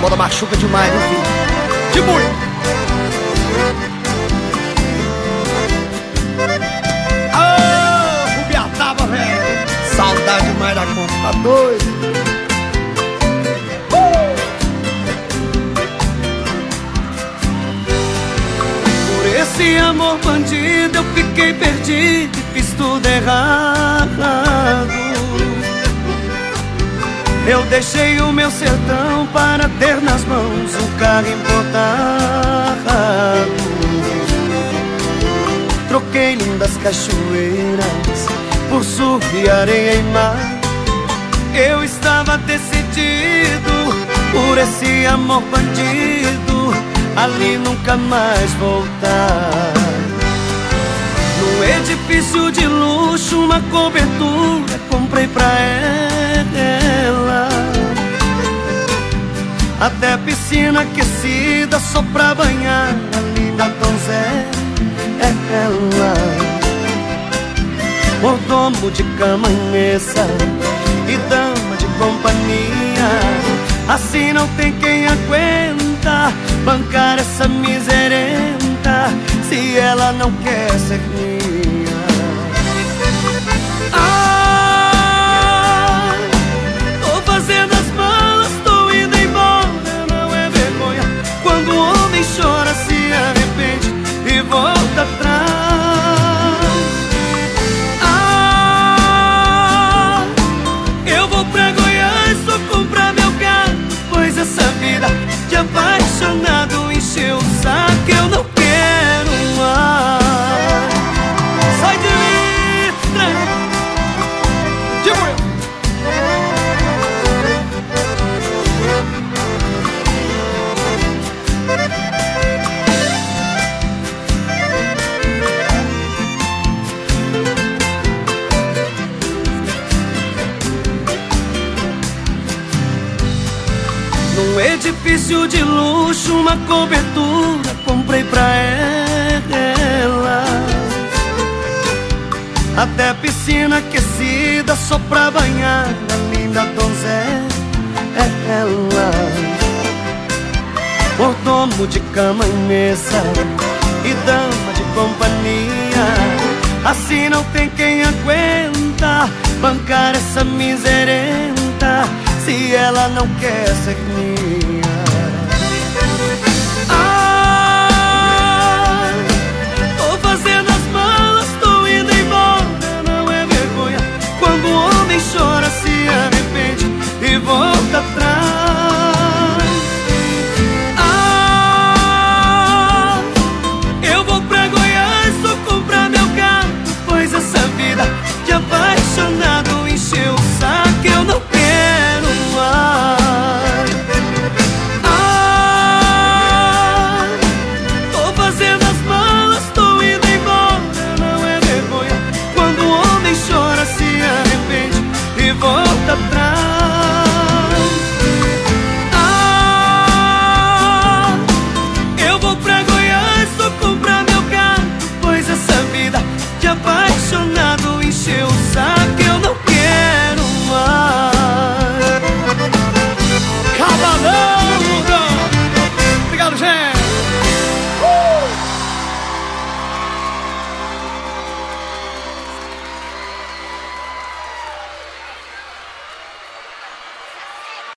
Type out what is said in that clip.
foda machuca demais, viu, filho? De muito. Ô, Rubiataba, velho. Saudade demais da conta, tá doido? Por esse amor bandido eu fiquei perdido e fiz tudo errado. Eu deixei o meu sertão para ter nas mãos um carro importado. Troquei lindas cachoeiras por surf e areia e mar. Eu estava decidido por esse amor bandido, ali nunca mais voltar. Num edifício de luxo, uma cobertura comprei pra ela. Até piscina aquecida só pra banhar a linda donzela é ela. Mordomo de cama e mesa e dama de companhia, assim não tem quem aguenta bancar essa miserenta se ela não quer ser minha. Tô fazendo as malas, tô indo embora, não é vergonha quando o homem chora, se arrepende e volta atrás. Eu vou pra Goiás, vou comprar meu gado, pois essa vida de apaixonado encheu o saco, eu não quero mais. Sai de mim, de moer. Num edifício de luxo, uma cobertura comprei pra ela. Até piscina aquecida só pra banhar a linda donzela é ela. Mordomo de cama e mesa e dama de companhia, assim não tem quem aguenta bancar essa miserenta se ela não quer ser minha.